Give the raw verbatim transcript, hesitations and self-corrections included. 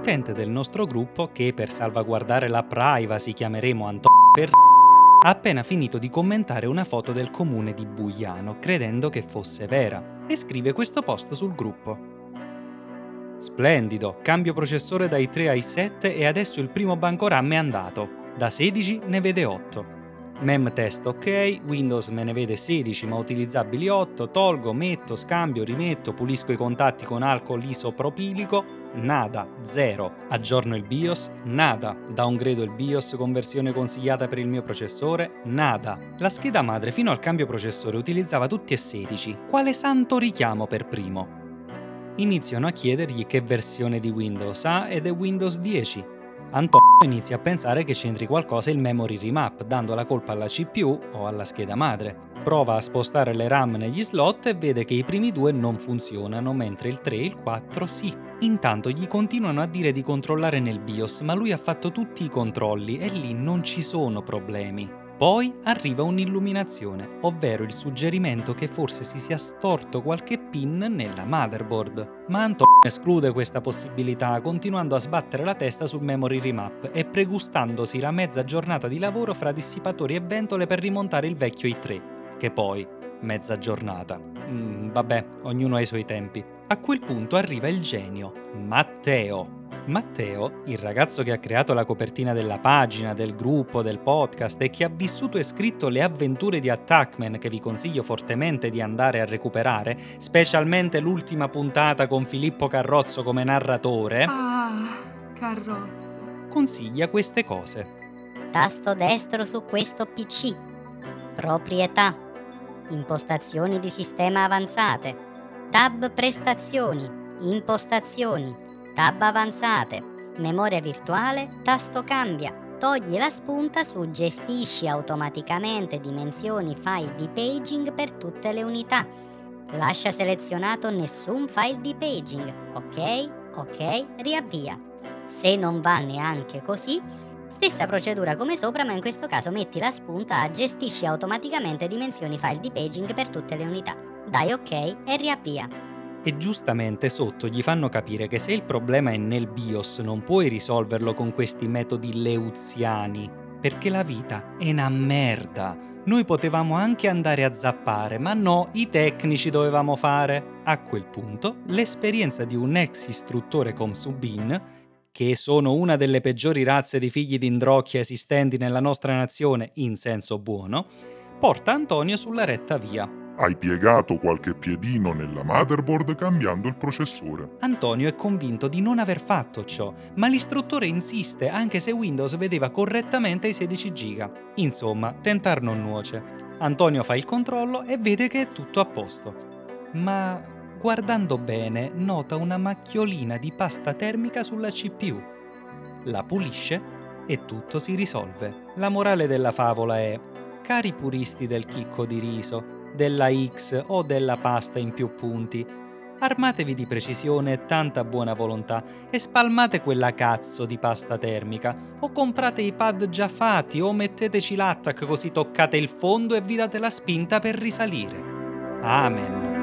utente del nostro gruppo, che per salvaguardare la privacy chiameremo Antonio per ha appena finito di commentare una foto del comune di Buiano, credendo che fosse vera, e scrive questo post sul gruppo. Splendido, cambio processore dai tre ai sette e adesso il primo banco RAM è andato. Da sedici ne vede otto. Mem test ok, Windows me ne vede sedici ma utilizzabili otto, tolgo, metto, scambio, rimetto, pulisco i contatti con alcol isopropilico, nada, zero. Aggiorno il BIOS, nada. Downgrado il BIOS con versione consigliata per il mio processore, nada. La scheda madre fino al cambio processore utilizzava tutti e sedici. Quale santo richiamo per primo? Iniziano a chiedergli che versione di Windows ha ed è Windows dieci. Antonio inizia a pensare che c'entri qualcosa il memory remap, dando la colpa alla C P U o alla scheda madre. Prova a spostare le RAM negli slot e vede che i primi due non funzionano, mentre il tre e il quattro sì. Intanto gli continuano a dire di controllare nel BIOS, ma lui ha fatto tutti i controlli e lì non ci sono problemi. Poi arriva un'illuminazione, ovvero il suggerimento che forse si sia storto qualche pin nella motherboard. Ma Antonio esclude questa possibilità, continuando a sbattere la testa sul memory remap e pregustandosi la mezza giornata di lavoro fra dissipatori e ventole per rimontare il vecchio i tre, che poi, mezza giornata. Mm, vabbè, ognuno ha i suoi tempi. A quel punto arriva il genio, Matteo. Matteo, il ragazzo che ha creato la copertina della pagina, del gruppo, del podcast e che ha vissuto e scritto le avventure di Attackman, che vi consiglio fortemente di andare a recuperare, specialmente l'ultima puntata con Filippo Carrozzo come narratore, Ah, Carrozzo. consiglia queste cose. Tasto destro su questo P C. Proprietà. Impostazioni di sistema avanzate. Tab prestazioni. Impostazioni. Tab avanzate, memoria virtuale, tasto cambia. Togli la spunta su gestisci automaticamente dimensioni file di paging per tutte le unità. Lascia selezionato nessun file di paging. Ok, ok, riavvia. Se non va neanche così, stessa procedura come sopra, ma in questo caso metti la spunta a gestisci automaticamente dimensioni file di paging per tutte le unità. Dai ok e riavvia. E giustamente sotto gli fanno capire che se il problema è nel BIOS non puoi risolverlo con questi metodi leuziani, perché la vita è una merda. Noi potevamo anche andare a zappare, ma no, i tecnici dovevamo fare. A quel punto, l'esperienza di un ex istruttore Comsubin, che sono una delle peggiori razze di figli d'indrocchia esistenti nella nostra nazione in senso buono, porta Antonio sulla retta via. Hai piegato qualche piedino nella motherboard cambiando il processore. Antonio è convinto di non aver fatto ciò, ma l'istruttore insiste anche se Windows vedeva correttamente i sedici giga. Insomma, tentar non nuoce. Antonio fa il controllo e vede che è tutto a posto. Ma guardando bene nota una macchiolina di pasta termica sulla C P U. La pulisce e tutto si risolve. La morale della favola è: cari puristi del chicco di riso, della X o della pasta in più punti, armatevi di precisione e tanta buona volontà e spalmate quella cazzo di pasta termica, o comprate i pad già fatti o metteteci l'attack così toccate il fondo e vi date la spinta per risalire. Amen.